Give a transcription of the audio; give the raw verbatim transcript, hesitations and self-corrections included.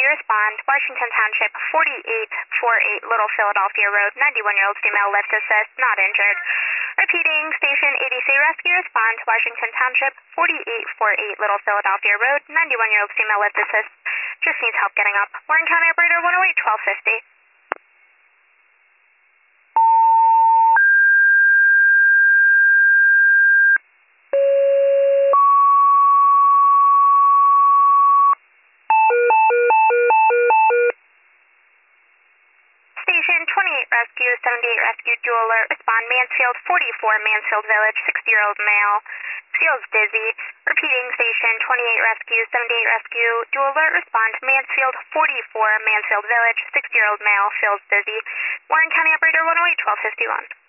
respond. Washington Township, forty-eight forty-eight Little Philadelphia Road, ninety-one-year-old female, lift assist, not injured. Repeating, Station A D C Rescue, respond. Washington Township, forty-eight forty-eight Little Philadelphia Road, ninety-one-year-old female, lift assist, just needs help getting up. Warren County Operator one oh eight, twelve fifty. Station twenty-eight Rescue, seventy-eight Rescue, dual alert, respond. Mansfield, forty-four Mansfield Village, sixty-year-old male, feels dizzy. Repeating, Station twenty-eight Rescue, seventy-eight Rescue, dual alert, respond. Mansfield, forty-four Mansfield Village, sixty-year-old male, feels dizzy. Warren County Operator one oh eight, twelve fifty-one.